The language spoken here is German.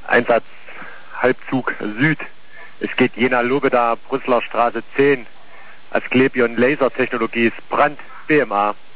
Einsatz Halbzug Süd. Es geht Jena-Lobeda, Brüsseler Straße 10. Asklepion Lasertechnologies, Brand, BMA.